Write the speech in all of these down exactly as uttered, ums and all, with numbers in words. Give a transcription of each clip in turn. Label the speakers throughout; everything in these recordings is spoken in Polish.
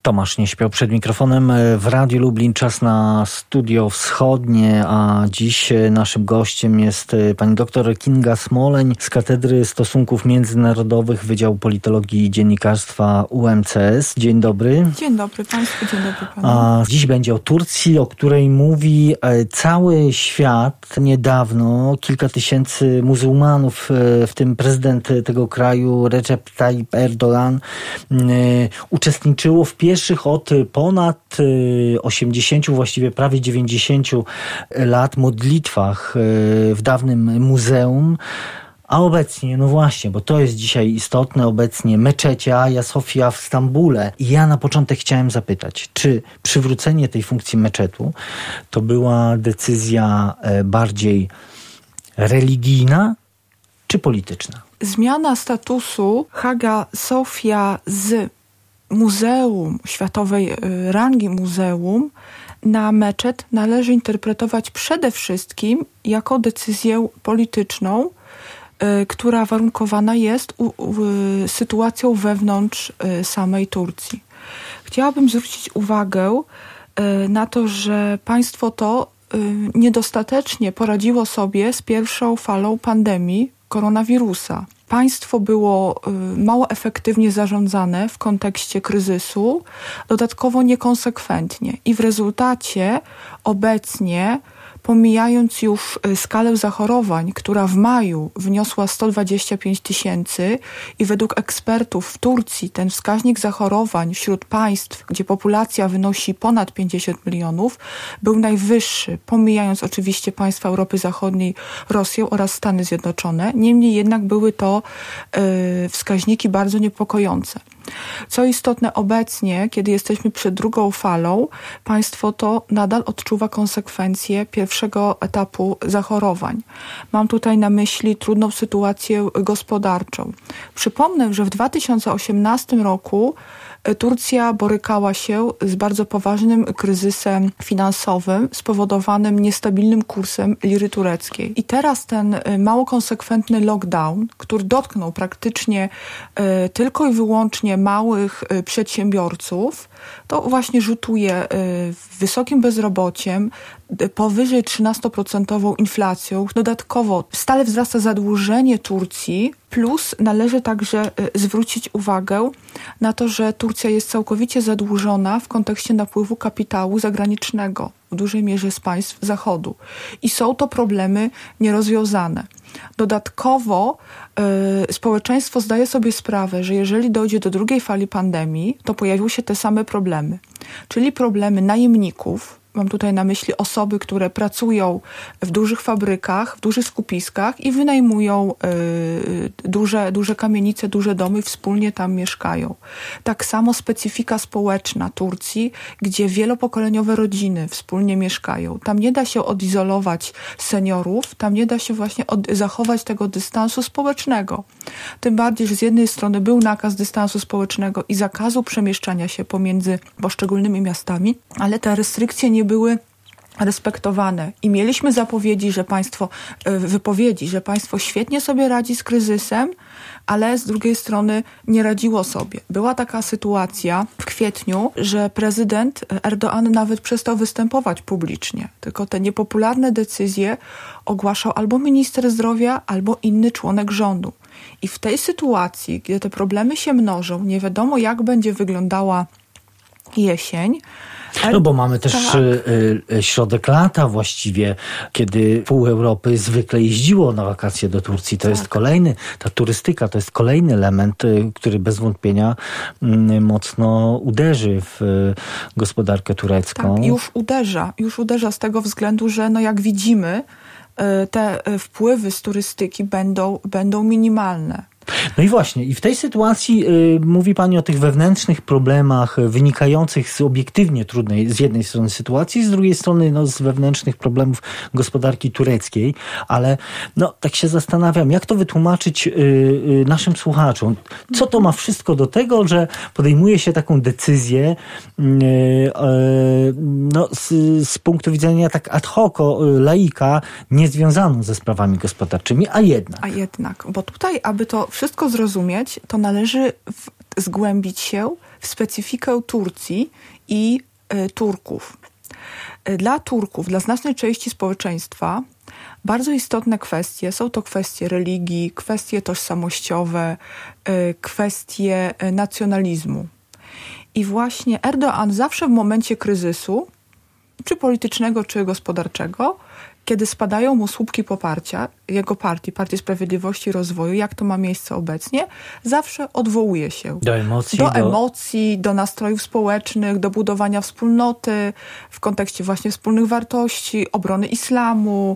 Speaker 1: Tomasz nie śpiał przed mikrofonem w Radiu Lublin. Czas na Studio Wschodnie, a dziś naszym gościem jest pani doktor Kinga Smoleń z Katedry Stosunków Międzynarodowych Wydziału Politologii i Dziennikarstwa U M C S. Dzień dobry.
Speaker 2: Dzień dobry Państwu, dzień dobry Panu.
Speaker 1: A dziś będzie o Turcji, o której mówi cały świat. Niedawno kilka tysięcy muzułmanów, w tym prezydent tego kraju Recep Tayyip Erdoğan, uczestniczyło w pierwszych od ponad osiemdziesięciu, właściwie prawie dziewięćdziesięciu lat modlitwach w dawnym muzeum. A obecnie, no właśnie, bo to jest dzisiaj istotne, obecnie meczecie Hagia Sofia w Stambule. I ja na początek chciałem zapytać, czy przywrócenie tej funkcji meczetu to była decyzja bardziej religijna czy polityczna?
Speaker 2: Zmiana statusu Hagia Sofia z muzeum, światowej rangi muzeum, na meczet należy interpretować przede wszystkim jako decyzję polityczną, y, która warunkowana jest u, u, sytuacją wewnątrz y, samej Turcji. Chciałabym zwrócić uwagę y, na to, że państwo to y, niedostatecznie poradziło sobie z pierwszą falą pandemii koronawirusa. Państwo było mało efektywnie zarządzane w kontekście kryzysu, dodatkowo niekonsekwentnie i w rezultacie obecnie, pomijając już skalę zachorowań, która w maju wyniosła sto dwadzieścia pięć tysięcy i według ekspertów w Turcji ten wskaźnik zachorowań wśród państw, gdzie populacja wynosi ponad pięćdziesiąt milionów, był najwyższy, pomijając oczywiście państwa Europy Zachodniej, Rosję oraz Stany Zjednoczone. Niemniej jednak były to yy, wskaźniki bardzo niepokojące. Co istotne, obecnie, kiedy jesteśmy przed drugą falą, państwo to nadal odczuwa konsekwencje pierwszego etapu zachorowań. Mam tutaj na myśli trudną sytuację gospodarczą. Przypomnę, że w dwa tysiące osiemnastym roku Turcja borykała się z bardzo poważnym kryzysem finansowym spowodowanym niestabilnym kursem liry tureckiej. I teraz ten mało konsekwentny lockdown, który dotknął praktycznie y, tylko i wyłącznie małych y, przedsiębiorców, to właśnie rzutuje y, wysokim bezrobociem, powyżej trzynastoprocentową inflacją. Dodatkowo stale wzrasta zadłużenie Turcji, plus należy także zwrócić uwagę na to, że Turcja jest całkowicie zadłużona w kontekście napływu kapitału zagranicznego, w dużej mierze z państw Zachodu. I są to problemy nierozwiązane. Dodatkowo y, społeczeństwo zdaje sobie sprawę, że jeżeli dojdzie do drugiej fali pandemii, to pojawią się te same problemy, czyli problemy najemników. Mam tutaj na myśli osoby, które pracują w dużych fabrykach, w dużych skupiskach i wynajmują y, duże, duże kamienice, duże domy i wspólnie tam mieszkają. Tak samo specyfika społeczna Turcji, gdzie wielopokoleniowe rodziny wspólnie mieszkają. Tam nie da się odizolować seniorów, tam nie da się właśnie od, zachować tego dystansu społecznego. Tym bardziej, że z jednej strony był nakaz dystansu społecznego i zakazu przemieszczania się pomiędzy poszczególnymi miastami, ale te restrykcje nie były respektowane i mieliśmy zapowiedzi, że państwo, wypowiedzi, że państwo świetnie sobie radzi z kryzysem, ale z drugiej strony nie radziło sobie. Była taka sytuacja w kwietniu, że prezydent Erdoğan nawet przestał występować publicznie, tylko te niepopularne decyzje ogłaszał albo minister zdrowia, albo inny członek rządu. I w tej sytuacji, gdy te problemy się mnożą, nie wiadomo jak będzie wyglądała jesień.
Speaker 1: No bo mamy też
Speaker 2: tak.
Speaker 1: y, y, środek lata właściwie, kiedy pół Europy zwykle jeździło na wakacje do Turcji. To tak. jest kolejny, ta turystyka to jest kolejny element, y, który bez wątpienia y, mocno uderzy w y, gospodarkę turecką.
Speaker 2: Tak, już uderza. Już uderza z tego względu, że no jak widzimy, y, te wpływy z turystyki będą, będą minimalne.
Speaker 1: No i właśnie, i w tej sytuacji y, mówi pani o tych wewnętrznych problemach wynikających z obiektywnie trudnej z jednej strony sytuacji, z drugiej strony no, z wewnętrznych problemów gospodarki tureckiej, ale no tak się zastanawiam, jak to wytłumaczyć y, y, naszym słuchaczom. Co to ma wszystko do tego, że podejmuje się taką decyzję y, y, no, z, z punktu widzenia tak ad hoc, laika, niezwiązaną ze sprawami gospodarczymi, a jednak.
Speaker 2: A jednak, bo tutaj, aby to wszystko zrozumieć, to należy w, zgłębić się w specyfikę Turcji i y, Turków. Dla Turków, dla znacznej części społeczeństwa bardzo istotne kwestie są to kwestie religii, kwestie tożsamościowe, kwestie nacjonalizmu. I właśnie Erdoğan zawsze w momencie kryzysu, czy politycznego, czy gospodarczego, kiedy spadają mu słupki poparcia jego partii, Partii Sprawiedliwości i Rozwoju, jak to ma miejsce obecnie, zawsze odwołuje się
Speaker 1: do emocji,
Speaker 2: do,
Speaker 1: do...
Speaker 2: emocji, do nastrojów społecznych, do budowania wspólnoty w kontekście właśnie wspólnych wartości, obrony islamu,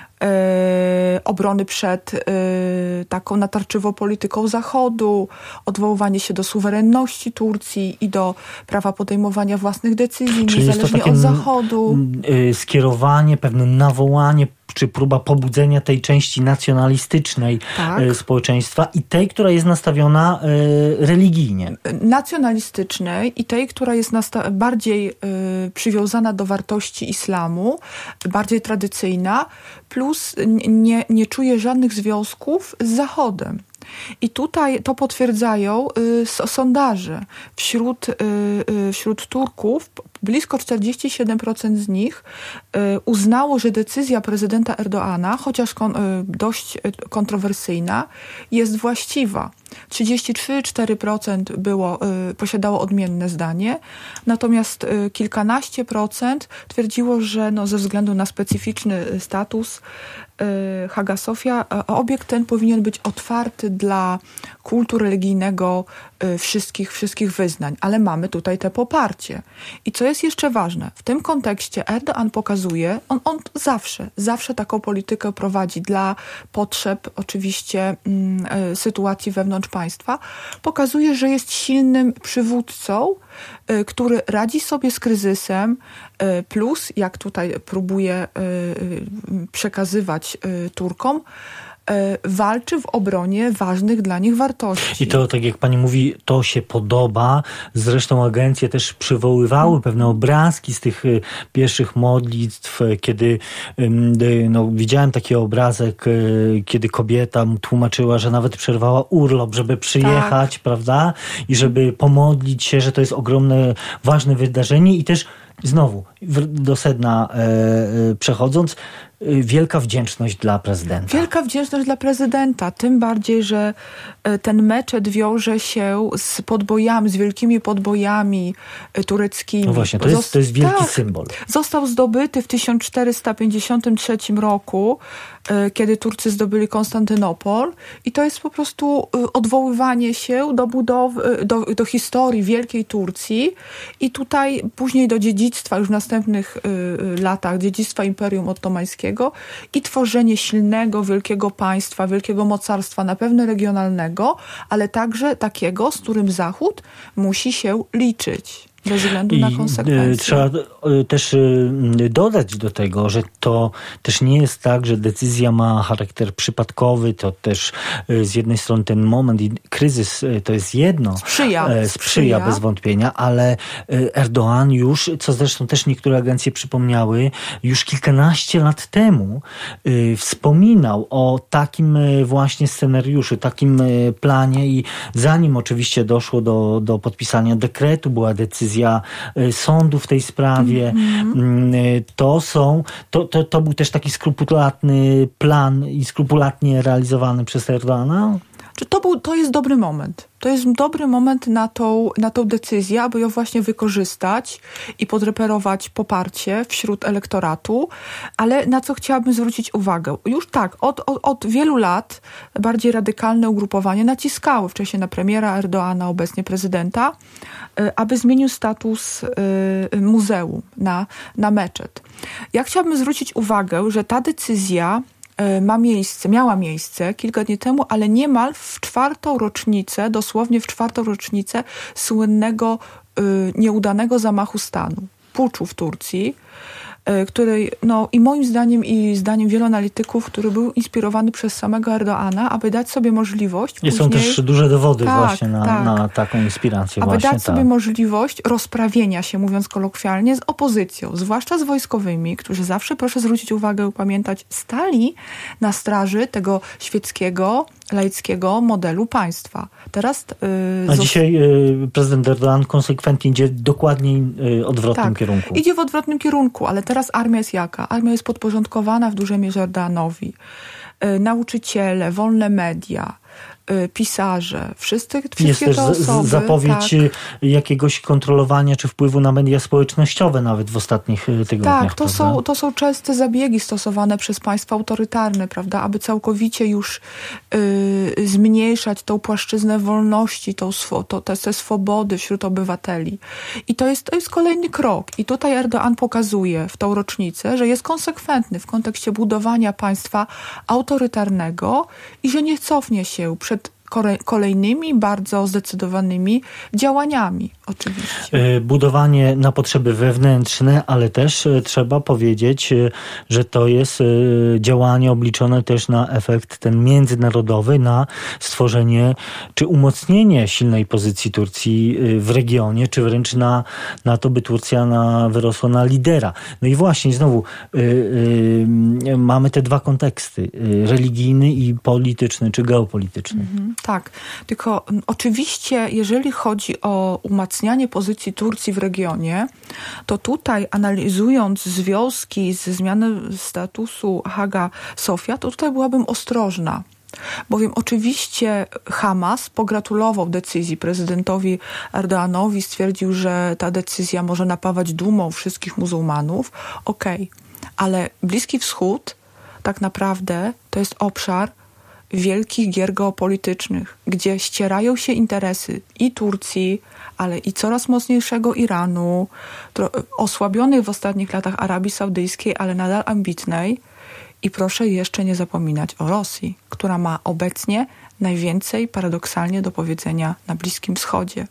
Speaker 2: Yy, obrony przed yy, taką natarczywą polityką Zachodu, odwoływanie się do suwerenności Turcji i do prawa podejmowania własnych decyzji,
Speaker 1: czyli
Speaker 2: niezależnie od Zachodu.
Speaker 1: Yy, skierowanie, pewne nawołanie, czy próba pobudzenia tej części nacjonalistycznej tak. y, społeczeństwa i tej, która jest nastawiona y, religijnie.
Speaker 2: Nacjonalistycznej i tej, która jest nasta- bardziej y, przywiązana do wartości islamu, bardziej tradycyjna, plus nie, nie czuje żadnych związków z Zachodem. I tutaj to potwierdzają y, sondaże. Wśród, y, y, wśród Turków blisko czterdzieści siedem procent z nich y, uznało, że decyzja prezydenta Erdoğana, chociaż kon, y, dość kontrowersyjna, jest właściwa. trzydzieści trzy przecinek cztery procent było, y, posiadało odmienne zdanie, natomiast y, kilkanaście procent twierdziło, że no, ze względu na specyficzny status y, Hagia Sofia, y, obiekt ten powinien być otwarty dla kultu religijnego y, wszystkich, wszystkich wyznań, ale mamy tutaj te poparcie. I co jest jeszcze ważne, w tym kontekście Erdoğan pokazuje, on, on zawsze, zawsze taką politykę prowadzi dla potrzeb oczywiście y, sytuacji wewnątrz państwa, pokazuje, że jest silnym przywódcą, y, który radzi sobie z kryzysem, y, plus, jak tutaj próbuje y, y, przekazywać y, Turkom, walczy w obronie ważnych dla nich wartości.
Speaker 1: I to, tak jak pani mówi, to się podoba. Zresztą agencje też przywoływały pewne obrazki z tych pierwszych modlitw, kiedy no, widziałem taki obrazek, kiedy kobieta mu tłumaczyła, że nawet przerwała urlop, żeby przyjechać, tak. prawda? I żeby pomodlić się, że to jest ogromne, ważne wydarzenie i też znowu, do sedna e, przechodząc, wielka wdzięczność dla prezydenta.
Speaker 2: Wielka wdzięczność dla prezydenta, tym bardziej, że ten meczet wiąże się z podbojami, z wielkimi podbojami tureckimi.
Speaker 1: No właśnie, to jest, to jest wielki
Speaker 2: tak,
Speaker 1: symbol.
Speaker 2: Został zdobyty w tysiąc czterysta pięćdziesiątym trzecim roku, kiedy Turcy zdobyli Konstantynopol i to jest po prostu odwoływanie się do budowy, do, do historii wielkiej Turcji i tutaj później do dziedzictwa już w następnych latach, dziedzictwa Imperium Ottomańskiego i tworzenie silnego, wielkiego państwa, wielkiego mocarstwa, na pewno regionalnego, ale także takiego, z którym Zachód musi się liczyć. Bez względu na konsekwencje.
Speaker 1: I trzeba też dodać do tego, że to też nie jest tak, że decyzja ma charakter przypadkowy, to też z jednej strony ten moment i kryzys to jest jedno.
Speaker 2: Sprzyja.
Speaker 1: Sprzyja, Sprzyja bez wątpienia, ale Erdoğan już, co zresztą też niektóre agencje przypomniały, już kilkanaście lat temu wspominał o takim właśnie scenariuszu, takim planie i zanim oczywiście doszło do, do podpisania dekretu, była decyzja sądu w tej sprawie. Mm-hmm. To są, to, to, to był też taki skrupulatny plan i skrupulatnie realizowany przez Erdoğana?
Speaker 2: To, był, to jest dobry moment. To jest dobry moment na tą, na tą decyzję, aby ją właśnie wykorzystać i podreperować poparcie wśród elektoratu, ale na co chciałabym zwrócić uwagę. Już tak, od, od, od wielu lat bardziej radykalne ugrupowanie naciskały wcześniej na premiera Erdoğana, obecnie prezydenta, aby zmienił status y, muzeum na, na meczet. Ja chciałabym zwrócić uwagę, że ta decyzja ma miejsce, miała miejsce kilka dni temu, ale niemal w czwartą rocznicę, dosłownie w czwartą rocznicę słynnego, y, nieudanego zamachu stanu, puczu w Turcji, y, który, no i moim zdaniem i zdaniem wielu analityków, który był inspirowany przez samego Erdoğana, aby dać sobie możliwość
Speaker 1: I są
Speaker 2: później,
Speaker 1: też duże dowody
Speaker 2: tak,
Speaker 1: właśnie na,
Speaker 2: tak,
Speaker 1: na taką inspirację.
Speaker 2: Aby
Speaker 1: właśnie,
Speaker 2: dać
Speaker 1: tak.
Speaker 2: sobie możliwość rozprawienia się, mówiąc kolokwialnie, z opozycją, zwłaszcza z wojskowymi, którzy zawsze, proszę zwrócić uwagę, pamiętać, stali na straży tego świeckiego, laickiego modelu państwa. Teraz
Speaker 1: yy, A zos- dzisiaj yy, prezydent Erdoğan konsekwentnie idzie dokładnie yy, odwrotnym
Speaker 2: tak,
Speaker 1: kierunku.
Speaker 2: idzie w odwrotnym kierunku, ale teraz armia jest jaka? Armia jest podporządkowana w dużej mierze Erdoğanowi. Yy, nauczyciele, wolne media, pisarze, wszyscy, wszystkie
Speaker 1: jest też
Speaker 2: te osoby.
Speaker 1: Z, zapowiedź tak. jakiegoś kontrolowania czy wpływu na media społecznościowe nawet w ostatnich tygodniach.
Speaker 2: Tak, to są, to są częste zabiegi stosowane przez państwa autorytarne, prawda, aby całkowicie już y, zmniejszać tą płaszczyznę wolności, tą, to, te, te swobody wśród obywateli. I to jest, to jest kolejny krok. I tutaj Erdoğan pokazuje w tą rocznicę, że jest konsekwentny w kontekście budowania państwa autorytarnego i że nie cofnie się przed kolejnymi bardzo zdecydowanymi działaniami, oczywiście.
Speaker 1: Budowanie na potrzeby wewnętrzne, ale też trzeba powiedzieć, że to jest działanie obliczone też na efekt ten międzynarodowy, na stworzenie czy umocnienie silnej pozycji Turcji w regionie, czy wręcz na, na to, by Turcja na, wyrosła na lidera. No i właśnie znowu y, y, mamy te dwa konteksty, y, religijny i polityczny, czy geopolityczny. Mhm.
Speaker 2: Tak, tylko oczywiście jeżeli chodzi o umacnianie pozycji Turcji w regionie, to tutaj analizując związki ze zmianą statusu Haga Sofia, to tutaj byłabym ostrożna. Bowiem oczywiście Hamas pogratulował decyzji prezydentowi Erdoğanowi, stwierdził, że ta decyzja może napawać dumą wszystkich muzułmanów. Okej, okay. Ale Bliski Wschód tak naprawdę to jest obszar wielkich gier geopolitycznych, gdzie ścierają się interesy i Turcji, ale i coraz mocniejszego Iranu, osłabionej w ostatnich latach Arabii Saudyjskiej, ale nadal ambitnej. I proszę jeszcze nie zapominać o Rosji, która ma obecnie najwięcej paradoksalnie do powiedzenia na Bliskim Wschodzie.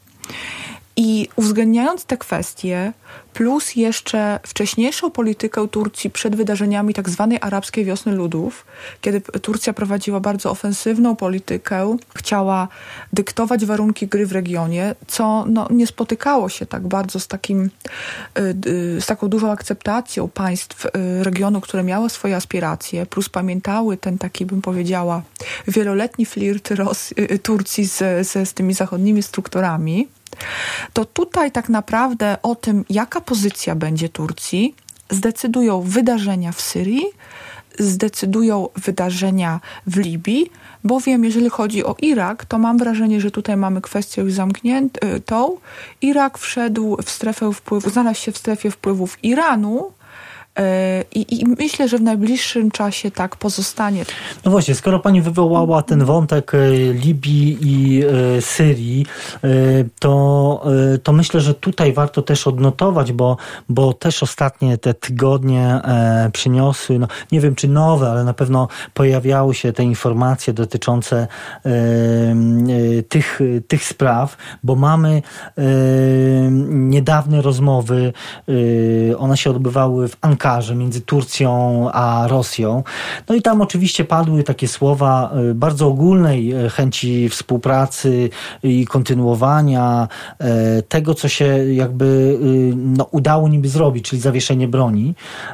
Speaker 2: I uwzględniając te kwestie, plus jeszcze wcześniejszą politykę Turcji przed wydarzeniami tak zwanej arabskiej wiosny ludów, kiedy Turcja prowadziła bardzo ofensywną politykę, chciała dyktować warunki gry w regionie, co no, nie spotykało się tak bardzo z, takim, z taką dużą akceptacją państw regionu, które miały swoje aspiracje, plus pamiętały ten taki, bym powiedziała, wieloletni flirt Ros- Turcji z, z, z tymi zachodnimi strukturami. To tutaj tak naprawdę o tym, jaka pozycja będzie Turcji, zdecydują wydarzenia w Syrii, zdecydują wydarzenia w Libii, bowiem jeżeli chodzi o Irak, to mam wrażenie, że tutaj mamy kwestię już zamkniętą. Irak wszedł w strefę wpływu, znalazł się w strefie wpływów Iranu, I, I myślę, że w najbliższym czasie tak pozostanie.
Speaker 1: No właśnie, skoro pani wywołała ten wątek Libii i e, Syrii, e, to, e, to myślę, że tutaj warto też odnotować, bo, bo też ostatnie te tygodnie e, przyniosły, no, nie wiem czy nowe, ale na pewno pojawiały się te informacje dotyczące e, e, tych, tych spraw, bo mamy e, niedawne rozmowy, e, one się odbywały w Ankarze, między Turcją a Rosją. No i tam oczywiście padły takie słowa bardzo ogólnej chęci współpracy i kontynuowania tego, co się jakby no, udało niby zrobić, czyli zawieszenie broni.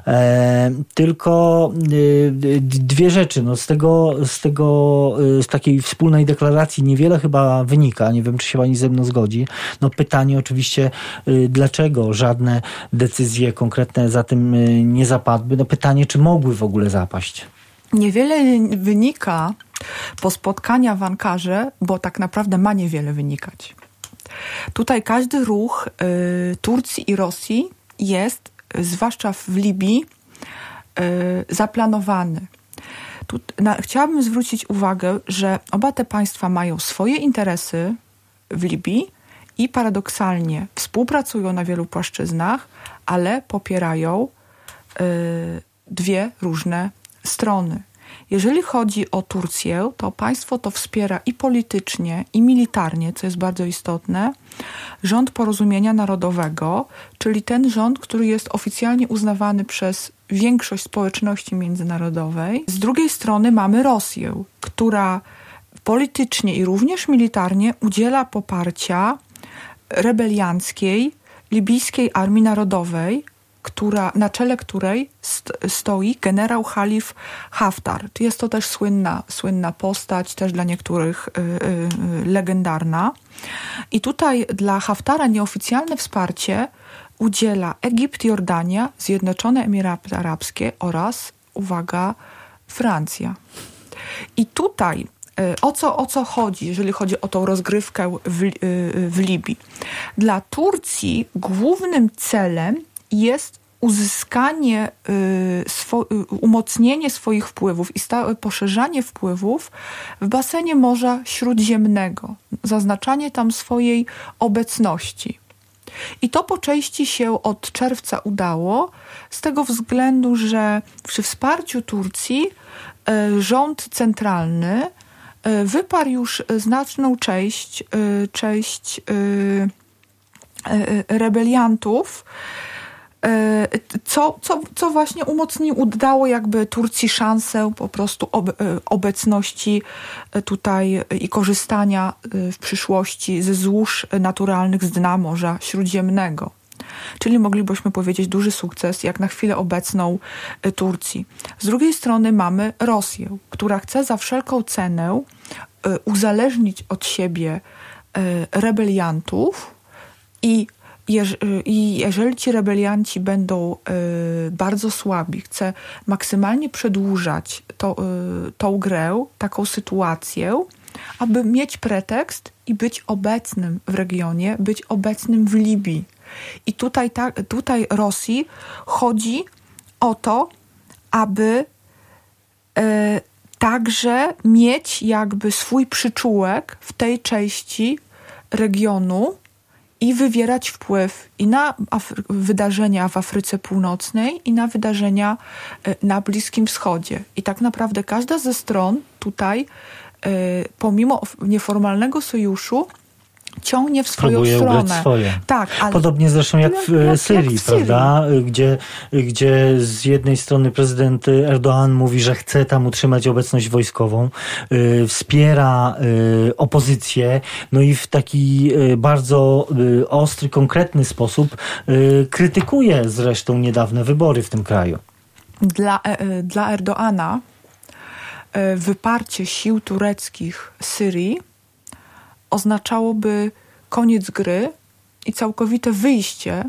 Speaker 1: Tylko dwie rzeczy. No, z tego, z tego, z takiej wspólnej deklaracji niewiele chyba wynika. Nie wiem, czy się pani ze mną zgodzi. No pytanie oczywiście, dlaczego żadne decyzje konkretne za tym nie zapadły. No pytanie, czy mogły w ogóle zapaść?
Speaker 2: Niewiele wynika po spotkaniach w Ankarze, bo tak naprawdę ma niewiele wynikać. Tutaj każdy ruch y, Turcji i Rosji jest, zwłaszcza w Libii, y, zaplanowany. Tu, na, chciałabym zwrócić uwagę, że oba te państwa mają swoje interesy w Libii i paradoksalnie współpracują na wielu płaszczyznach, ale popierają dwie różne strony. Jeżeli chodzi o Turcję, to państwo to wspiera i politycznie, i militarnie, co jest bardzo istotne, rząd Porozumienia Narodowego, czyli ten rząd, który jest oficjalnie uznawany przez większość społeczności międzynarodowej. Z drugiej strony mamy Rosję, która politycznie i również militarnie udziela poparcia rebelianckiej libijskiej Armii Narodowej, która, na czele której st- stoi generał Halif Haftar. Jest to też słynna, słynna postać, też dla niektórych y, y, legendarna. I tutaj dla Haftara nieoficjalne wsparcie udziela Egipt, Jordania, Zjednoczone Emiraty Arabskie oraz, uwaga, Francja. I tutaj o co, o co chodzi, jeżeli chodzi o tą rozgrywkę w, w Libii? Dla Turcji głównym celem jest uzyskanie, swo, umocnienie swoich wpływów i stałe poszerzanie wpływów w basenie Morza Śródziemnego, zaznaczanie tam swojej obecności. I to po części się od czerwca udało, z tego względu, że przy wsparciu Turcji rząd centralny wyparł już znaczną część, część rebeliantów, co, co, co właśnie umocniło, dało jakby Turcji szansę po prostu obecności tutaj i korzystania w przyszłości ze złóż naturalnych z dna Morza Śródziemnego. Czyli moglibyśmy powiedzieć duży sukces jak na chwilę obecną Turcji. Z drugiej strony mamy Rosję, która chce za wszelką cenę uzależnić od siebie rebeliantów i Jeż, I jeżeli ci rebelianci będą y, bardzo słabi, chce maksymalnie przedłużać to, y, tą grę, taką sytuację, aby mieć pretekst i być obecnym w regionie, być obecnym w Libii. I tutaj, ta, tutaj Rosji chodzi o to, aby y, także mieć jakby swój przyczółek w tej części regionu, i wywierać wpływ i na Afry- wydarzenia w Afryce Północnej, i na wydarzenia y, na Bliskim Wschodzie. I tak naprawdę każda ze stron tutaj, y, pomimo nieformalnego sojuszu, ciągnie w swoją
Speaker 1: próbuje
Speaker 2: stronę.
Speaker 1: Ugrać swoje.
Speaker 2: Tak, ale
Speaker 1: podobnie zresztą jak w jak, Syrii, jak w prawda? Syrii. Gdzie, gdzie z jednej strony prezydent Erdoğan mówi, że chce tam utrzymać obecność wojskową, y, wspiera y, opozycję, no i w taki y, bardzo y, ostry, konkretny sposób y, krytykuje zresztą niedawne wybory w tym kraju.
Speaker 2: Dla, y, dla Erdoğana y, wyparcie sił tureckich z Syrii oznaczałoby koniec gry i całkowite wyjście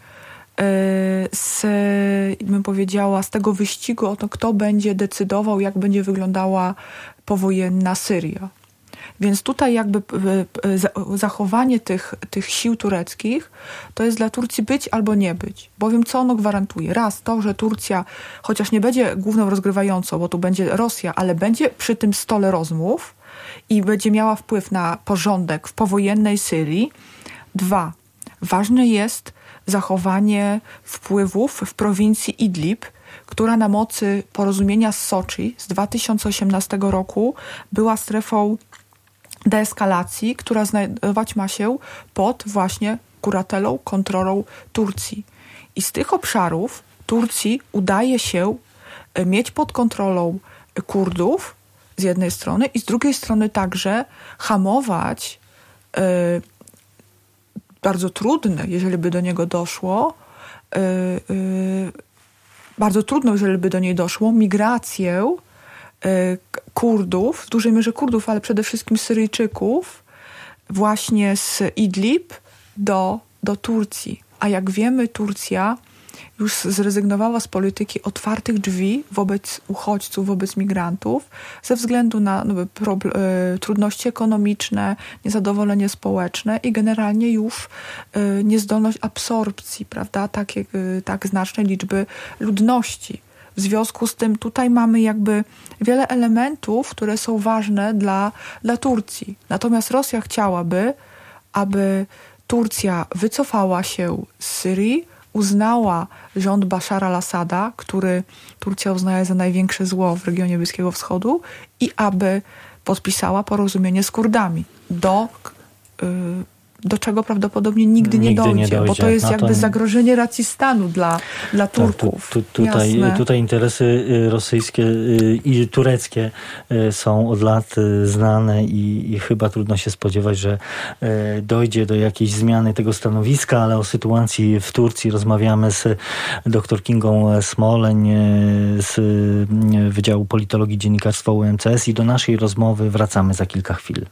Speaker 2: z, bym powiedziała, z tego wyścigu o to, kto będzie decydował, jak będzie wyglądała powojenna Syria. Więc tutaj jakby zachowanie tych, tych sił tureckich to jest dla Turcji być albo nie być. Bowiem co ono gwarantuje? Raz to, że Turcja, chociaż nie będzie główną rozgrywającą, bo tu będzie Rosja, ale będzie przy tym stole rozmów i będzie miała wpływ na porządek w powojennej Syrii. Dwa, ważne jest zachowanie wpływów w prowincji Idlib, która na mocy porozumienia z Soczi z dwa tysiące osiemnastego roku była strefą deeskalacji, która znajdować ma się pod właśnie kuratelą, kontrolą Turcji. I z tych obszarów Turcji udaje się mieć pod kontrolą Kurdów z jednej strony i z drugiej strony także hamować y, bardzo trudne, jeżeli by do niego doszło, y, y, bardzo trudno, jeżeli by do niej doszło, migrację y, Kurdów, w dużej mierze Kurdów, ale przede wszystkim Syryjczyków, właśnie z Idlib do, do Turcji. A jak wiemy, Turcja już zrezygnowała z polityki otwartych drzwi wobec uchodźców, wobec migrantów, ze względu na no, problem, y, trudności ekonomiczne, niezadowolenie społeczne i generalnie już y, niezdolność absorpcji, prawda, tak, y, tak znacznej liczby ludności. W związku z tym tutaj mamy jakby wiele elementów, które są ważne dla, dla Turcji. Natomiast Rosja chciałaby, aby Turcja wycofała się z Syrii, uznała rząd Bashara al-Assada, który Turcja uznaje za największe zło w regionie Bliskiego Wschodu, i aby podpisała porozumienie z Kurdami do y, do czego prawdopodobnie nigdy nie,
Speaker 1: Nigdy
Speaker 2: dojdzie,
Speaker 1: nie dojdzie,
Speaker 2: bo to jest
Speaker 1: no
Speaker 2: jakby
Speaker 1: to...
Speaker 2: zagrożenie racji stanu dla, dla Turków.
Speaker 1: Tak, tu, tu, tutaj, tutaj interesy rosyjskie i tureckie są od lat znane i, i chyba trudno się spodziewać, że dojdzie do jakiejś zmiany tego stanowiska, ale o sytuacji w Turcji rozmawiamy z dr Kingą Smoleń z Wydziału Politologii Dziennikarstwa U M C S i do naszej rozmowy wracamy za kilka chwil.